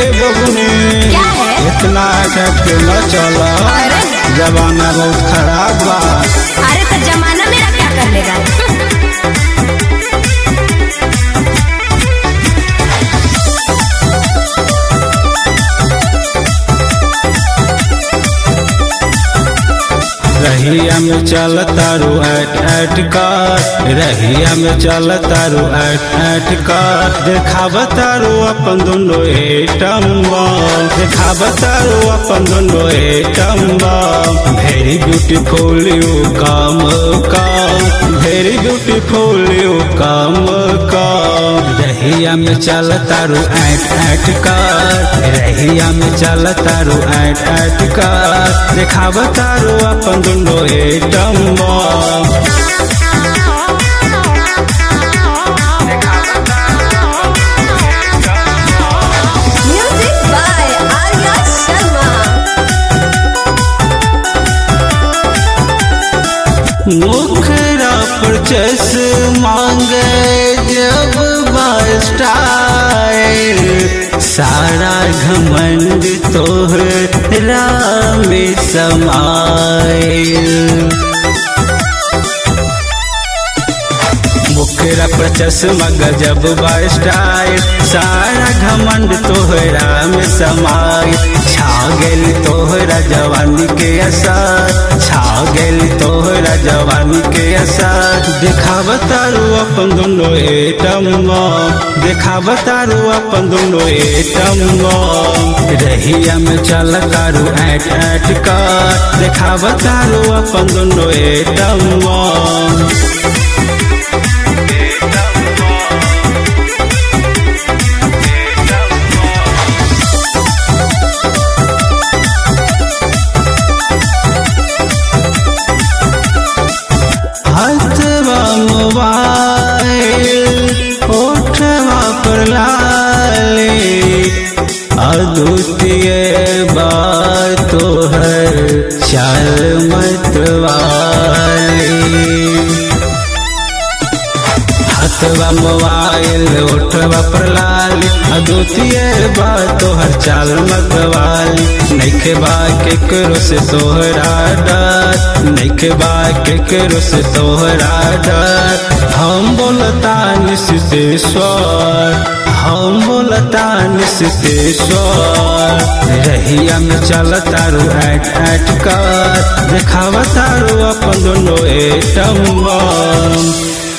बबुनी क्या है? इतना अटक न चला, जमाना बहुत खराब बा। अरे तो जमाना मेरा क्या कर लेगा। रहिया में चल तारू ऐट कर, रहिया में चल तारू ऐट कर, देखाब तारू अपन दोनों एटम बम, देखाब तारू अपन दोनों atom bomb. Very beautiful you come come, very beautiful you come come. रहिया में चल तारू ऐट कर, रहिया में चल तारू ऐट कर, देखाब तारू अपन दोनों atom bomb. Music by Arya Sharma. मुखरा पर चश्मा मांगे जब स्टाइल, सारा घमंड तोहरा में समाइल। मुखरा पर चश्मा गजब स्टाइल, सारा घमंड तोहरा में समाइल। छा गेल तोहरा जवानी के असर, छा गेल तोहरा जवानी के असर। देखाब तारू अपन दोनों एटम बम, देखाब तारू अपन दोनों एटम बम। रहिया में चल तारू ऐट कर, देखाब तारू अपन दोनों एटम बम। हाथवा मोबाइल ओठवा पर लाली, अद्वितीय बात तोहर चाल मतवाली। हाथवा मोबाइल ओठवा पर लाली, अद्वितीय बात तोहर चाल मतवाली। नइखे बा केकरो से तोहरा डर, नइखे बा केकरो से तोहरा डर। हम बोलता निश्चितेश्वर, हम बोलता निश्चितेश्वर। रहिया में चल तारू ऐट कर, देखाव तारू अपन दोनों एटम बम।